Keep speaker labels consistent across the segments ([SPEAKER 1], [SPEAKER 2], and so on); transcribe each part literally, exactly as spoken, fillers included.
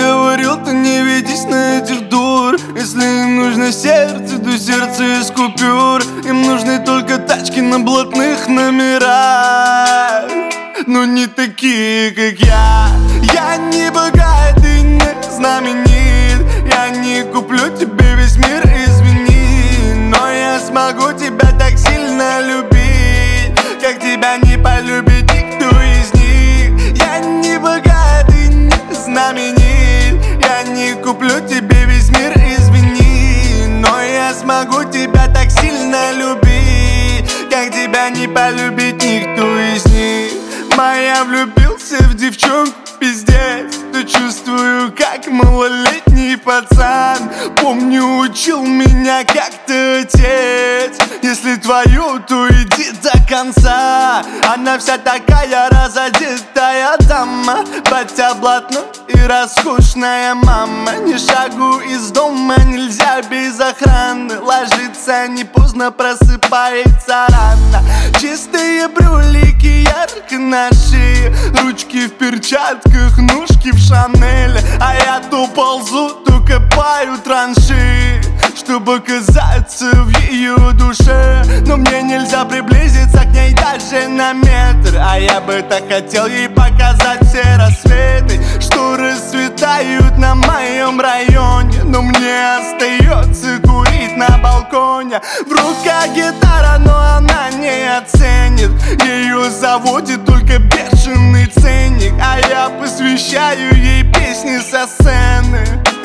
[SPEAKER 1] говорил, ты не ведись на этих дур. Если им нужно сердце, то сердце из купюр. Им нужны только тачки на блатных номерах, но не такие, как я. Я не богат и не знаменит. Я не куплю тебе весь мир, извини, но я смогу тебя так сильно любить, как тебя не полюбит никто из них. Я не богат и не знаменит. Я не куплю тебе весь мир, извини, но я смогу тебя так сильно любить, как тебя не полюбит никто из них. Моя влюбился в девчонку, пиздец, то чувствую, как малолетний пацан. Помню, учил меня как-то отец: если твою, то иди до конца. Она вся такая разодетая дама, батя блатной и роскошная мама. Ни шагу из дома нельзя без охраны. Ложится не поздно, просыпается рано. Чистые брюлики ярко на шее, ручки в перчатках, ножки в Шанель. А я то ползу, то копаю траншеи, чтобы оказаться в ее душе. Но мне нельзя приблизиться к ней даже на метр, а я бы так хотел ей показать все рассветы, что расцветают на моем районе. Но мне остается курить на балконе. В руках гитара, но она не оценит. Ее заводит только бешеный ценник, а я посвящаю ей песни со сцены.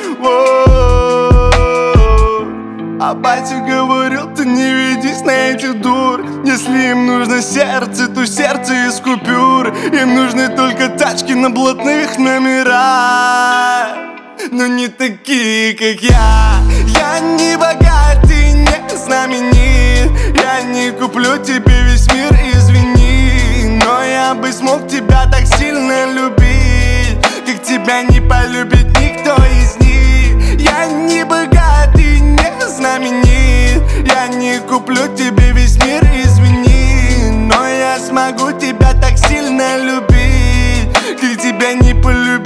[SPEAKER 1] О-о-о-о. А батя говорил, ты не ведись на этих дур. Если им нужно сердце, то сердце из купюр. Им нужны только тачки на блатных номерах, но не такие, как я. Я не богат и не знаменит. Я не куплю тебе весь мир, извини, но я бы смог тебя так сильно любить, как тебя не полюбит никто из них. Я не богат и не знаменит. Я не куплю тебе весь мир, извини, но я смогу тебя так сильно любить, как тебя не полюбит